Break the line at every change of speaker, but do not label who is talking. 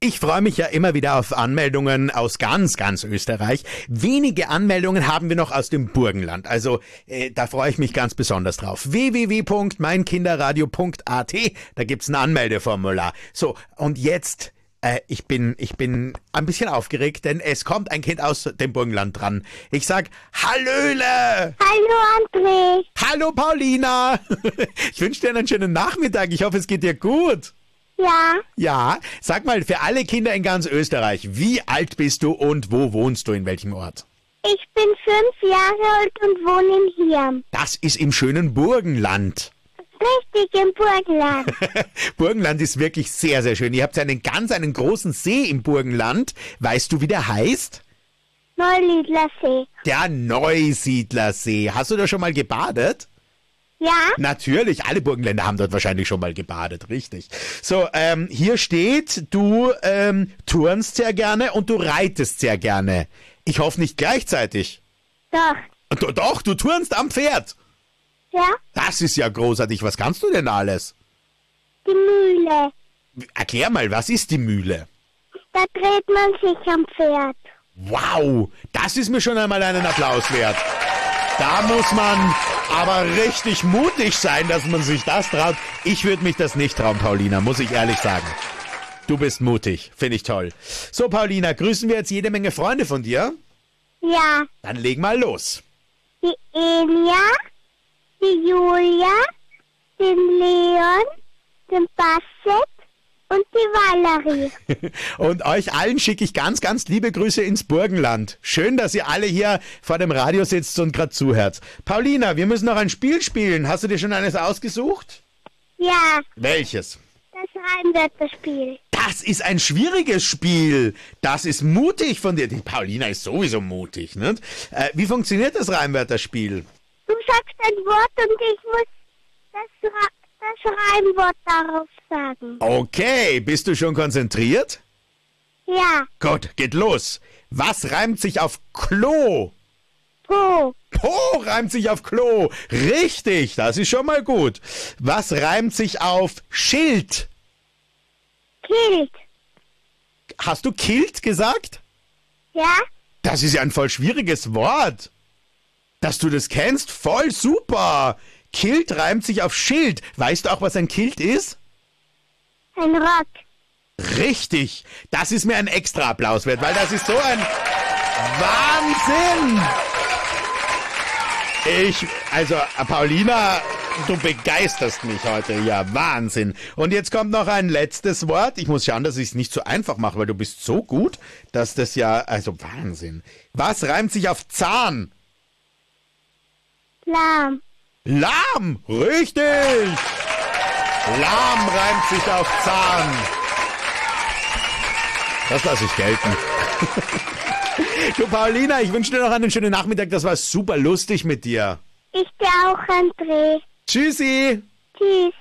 Ich freue mich ja immer wieder auf Anmeldungen aus ganz, ganz Österreich. Wenige Anmeldungen haben wir noch aus dem Burgenland. Also da freue ich mich ganz besonders drauf. www.meinkinderradio.at, da gibt's ein Anmeldeformular. So, und jetzt, ich bin ein bisschen aufgeregt, denn es kommt ein Kind aus dem Burgenland dran. Ich sag, Hallöle!
Hallo André.
Hallo Paulina! Ich wünsche dir einen schönen Nachmittag. Ich hoffe, es geht dir gut.
Ja,
Ja, sag mal, für alle Kinder in ganz Österreich, wie alt bist du und wo wohnst du, in welchem Ort?
ich bin 5 Jahre alt und wohne in Hirn.
Das ist im schönen Burgenland.
Richtig, im Burgenland.
Burgenland ist wirklich sehr, sehr schön. Ihr habt einen großen See im Burgenland. Weißt du, wie der heißt?
Neuliedlersee.
Der Neusiedlersee. Hast du da schon mal gebadet?
Ja,
Natürlich, alle Burgenländer haben dort wahrscheinlich schon mal gebadet, richtig. So, hier steht, du turnst sehr gerne und du reitest sehr gerne. Ich hoffe nicht gleichzeitig.
doch.
Doch, du turnst am Pferd.
Ja,
Das ist ja großartig. Was kannst du denn alles?
die Mühle.
Erklär mal, was ist die Mühle?
Da dreht man sich am Pferd.
Wow, das ist mir schon einmal einen Applaus wert. Da muss man aber richtig mutig sein, dass man sich das traut. Ich würde mich das nicht trauen, Paulina, muss ich ehrlich sagen. Du bist mutig, finde ich toll. So, Paulina, grüßen wir jetzt jede Menge Freunde von dir?
Ja,
Dann leg mal los.
die Elia, die Julia, den Leon, den Basset und die Valerie.
Und euch allen schicke ich ganz, ganz liebe Grüße ins Burgenland. Schön, dass ihr alle hier vor dem Radio sitzt und gerade zuhört. Paulina, wir müssen noch ein Spiel spielen. Hast du dir schon eines ausgesucht?
Ja,
Welches?
das Reimwörterspiel.
Das ist ein schwieriges Spiel. Das ist mutig von dir. Die Paulina ist sowieso mutig, ne? Wie funktioniert das Reimwörterspiel?
Du sagst ein Wort und ich muss das Reimwort darauf sagen.
Okay, bist du schon konzentriert?
Ja,
Gut, geht los. Was reimt sich auf Klo?
Po,
Po reimt sich auf Klo. Richtig, das ist schon mal gut. Was reimt sich auf Schild?
Kilt.
Hast du Kilt gesagt?
Ja,
Das ist ja ein voll schwieriges Wort. Dass du das kennst, voll super. Kilt reimt sich auf Schild. Weißt du auch, was ein Kilt ist?
ein Rock.
Richtig. Das ist mir ein extra Applaus wert, weil das ist so ein Wahnsinn. Also Paulina, du begeisterst mich heute. Ja, Wahnsinn. Und jetzt kommt noch ein letztes Wort. Ich muss schauen, dass ich es nicht so einfach mache, weil du bist so gut, dass das ja, also Wahnsinn. Was reimt sich auf Zahn?
Lahm.
Lahm. Richtig. Lahm reimt sich auf Zahn. Das lasse ich gelten. Du Paulina, ich wünsche dir noch einen schönen Nachmittag. Das war super lustig mit dir.
Ich dir auch, André.
Tschüssi.
Tschüss.